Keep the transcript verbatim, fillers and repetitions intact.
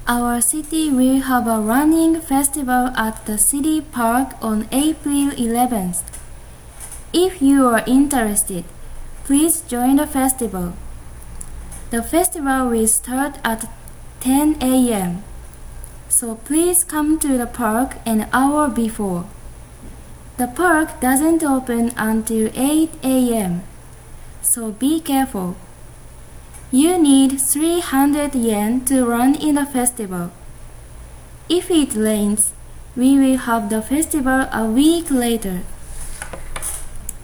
Our city will have a running festival at the city park on April eleventh. If you are interested, please join the festival. The festival will start at ten A M So please come to the park an hour before. The park doesn't open until eight A M so be careful. You need three hundred yen to run in the festival. If it rains, we will have the festival a week later.